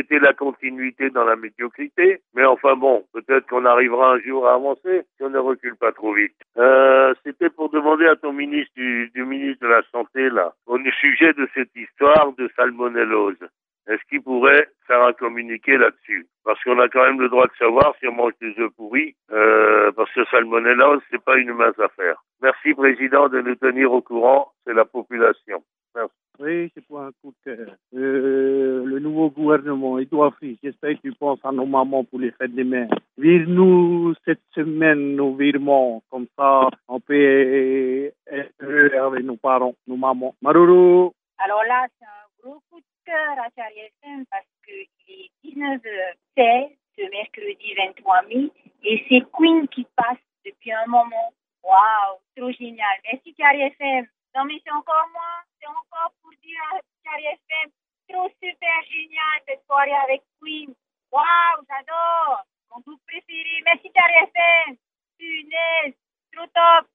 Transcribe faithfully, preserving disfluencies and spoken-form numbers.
c'était la continuité dans la médiocrité. Mais enfin bon, peut-être qu'on arrivera un jour à avancer si on ne recule pas trop vite. Euh, c'était pour demander à ton ministre du, du ministre de la Santé, là, au sujet de cette histoire de salmonellose. Est-ce qu'il pourrait faire un communiqué là-dessus? Parce qu'on a quand même le droit de savoir si on mange des œufs pourris, euh, parce que salmonellose, c'est pas une mince affaire. Merci, Président, de nous tenir au courant. C'est la population. Merci. Oui, c'est pour un coup de cœur. Euh, le nouveau gouvernement, Edouard Fritz, j'espère que tu penses à nos mamans pour les fêtes des mères. Vire-nous cette semaine nos virements, comme ça on peut être heureux avec nos parents, nos mamans. Maruru. Alors là, c'est un gros coup de cœur à Chérie F M parce qu'il est dix-neuf heures seize ce mercredi vingt-trois mai et c'est Queen qui passe depuis un moment. Waouh, trop génial. Merci Chérie F M. Non mais c'est encore moi, c'est encore pour dire à Chérie F M, trop super génial cette soirée avec Queen. Waouh, j'adore. Mon groupe préféré. Merci Chérie F M. Punaise, trop top.